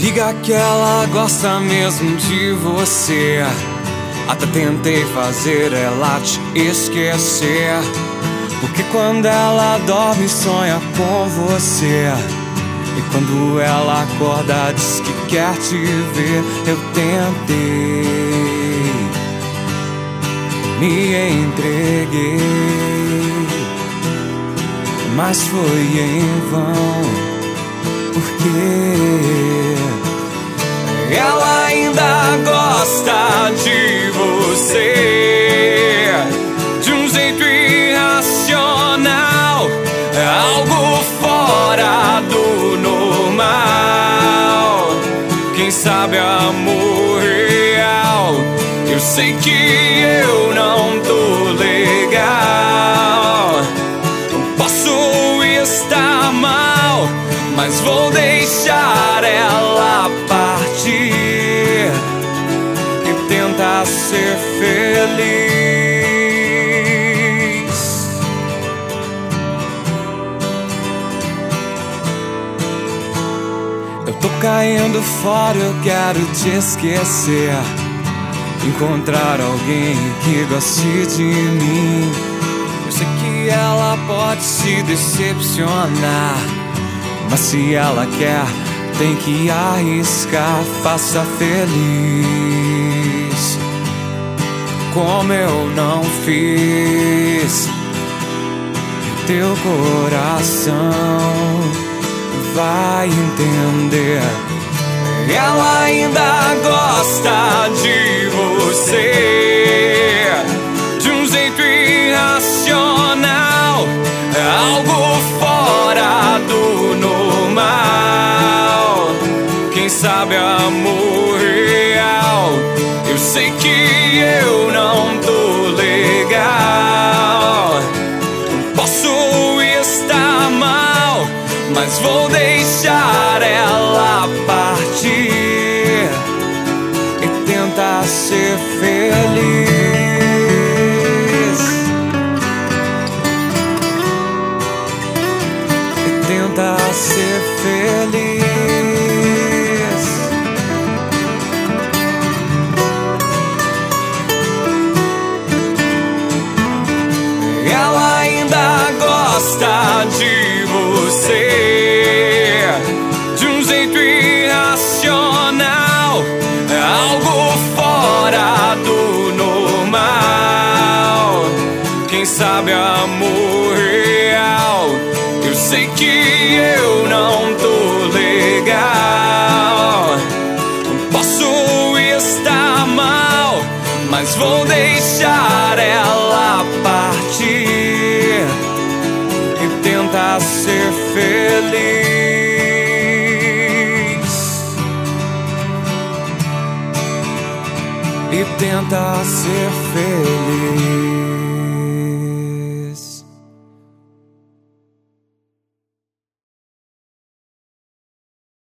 Diga que ela gosta mesmo de você. Até tentei fazer ela te esquecer, porque quando ela dorme sonha com você, e quando ela acorda diz que quer te ver. Eu tentei, me entreguei, mas foi em vão, porque ela ainda gosta de você, de um jeito irracional, algo fora do normal. Quem sabe amor real? Eu sei que eu não tô legal, posso estar mal, mas vou deixar ela partir e tentar ser feliz. Eu tô caindo fora, eu quero te esquecer, encontrar alguém que goste de mim. Eu sei que ela pode se decepcionar, mas se ela quer, tem que arriscar. Faça feliz, como eu não fiz. Teu coração vai entender. Ela ainda gosta de você, de um jeito irracional, algo fora do normal. Quem sabe amor real? Eu sei que eu não tô legal, posso estar mal, mas vou deixar ela partir e tentar ser feliz. Tentar ser feliz. Ela ainda gosta de você, de um jeito irracional, algo fora do normal. Quem sabe amor real? Eu sei que eu não tô legal, posso estar mal, mas vou deixar ela partir e tentar ser feliz, e tentar ser feliz.